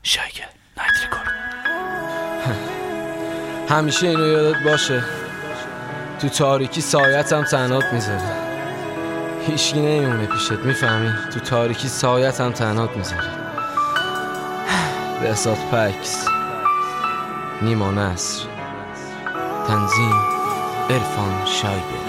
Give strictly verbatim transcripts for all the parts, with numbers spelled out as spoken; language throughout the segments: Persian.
شایگل نایت ریکورد. همیشه اینو یادت باشه، تو تاریکی سایتم تنهات میذاره، هیچکی نمیمونه پیشت، میفهمی؟ تو تاریکی سایتم تنهات میذاره. بهزاد پکس، نیما نصر، تنظیم عرفان شایگر.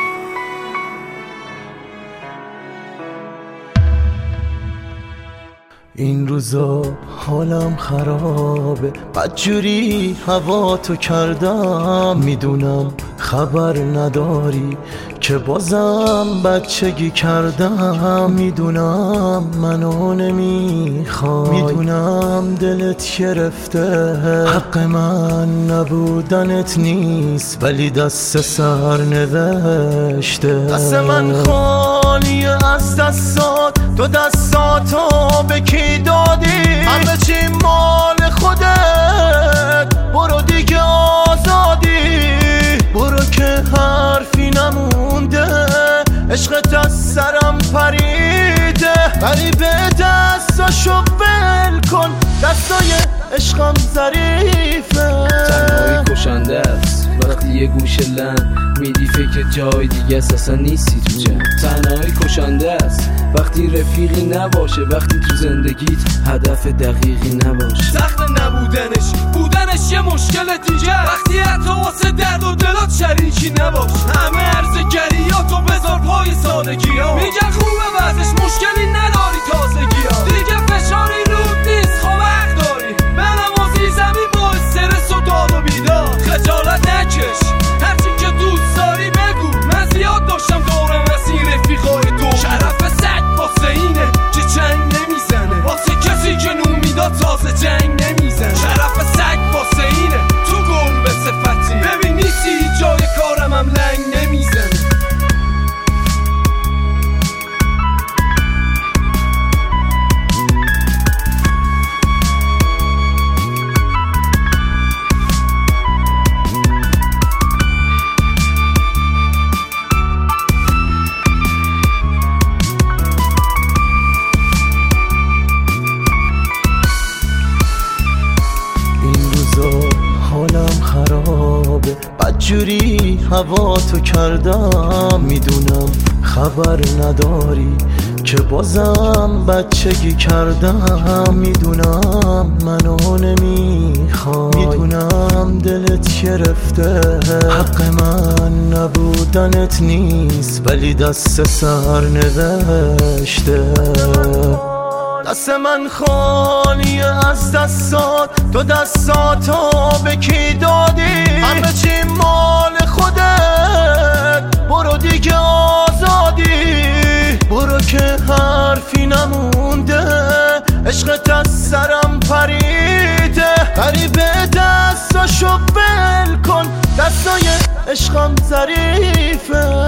این روزا حالم خرابه، بدجوری هوا تو کردم، میدونم خبر نداری که بازم بچگی کردم، میدونم منو نمیخوای، میدونم دلت گرفته، حق من نبودنت نیست، ولی دست سر نوشته. دست من خالیه از دستات، تو دستاتو به کی دادی؟ همه چی مال خودت، برو دیگه آزادی، برو که حرفی نمونده، عشقت از سرم پریده، ولی به دستاشو ول کن، دستای عشقم ظریفه. تنهایی کشنده است وقتی یه گوشه لن میدی فکر جای دیگه اصلا نیستی تو جمع. تنهایی کشنده است وقتی رفیقی نباشه، وقتی تو زندگیت هدف دقیقی نباشه. سخت نبودنش، بودنش یه مشکل دیگه، وقتی حتی واسه درد و دلات شریکی نباشه. همه عرضگریاتو بذار پای سادگی ها، میگن خوبه وضعش مشکلی نداری تازگی ها، دیگه فشاری رود نیست خب حق داری، به نمازی زمین با استرس و داد و بیدار. خجالت نکش، هرچی که دوست داری بگو، من زیاد داشتم دورم از این رفیقای دو. شرف سگ واسه اینه که چنگ نمیزنه، واسه کسی که نون میداد تازه جنگ نمیزنه. شرف سگ واسه اینه تو گل به صفتی، ببین نیستی جای کارم هم لنگ نمیزنه. حالم خرابه، بدجوری هوا تو کردم، میدونم خبر نداری که بازم بچگی کردم، میدونم منو نمیخوای، میدونم دلت گرفته، حق من نبودنت نیست، ولی دست سر نوشته. دست من خالیه از دستات، تو دستاتو به کی دادی؟ همه چی مال خودت، برو دیگه آزادی، برو که حرفی نمونده، عشقت از سرم پریده، ولی به دستاشو ول کن، دستای عشقم ظریفه.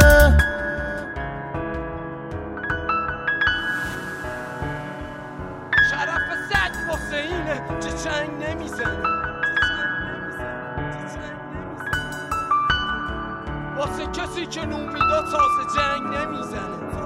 شرف سگ واسه اینه که چنگ نمیزنه، واسه کسی که نون میداد تازه جنگ نمیزنه.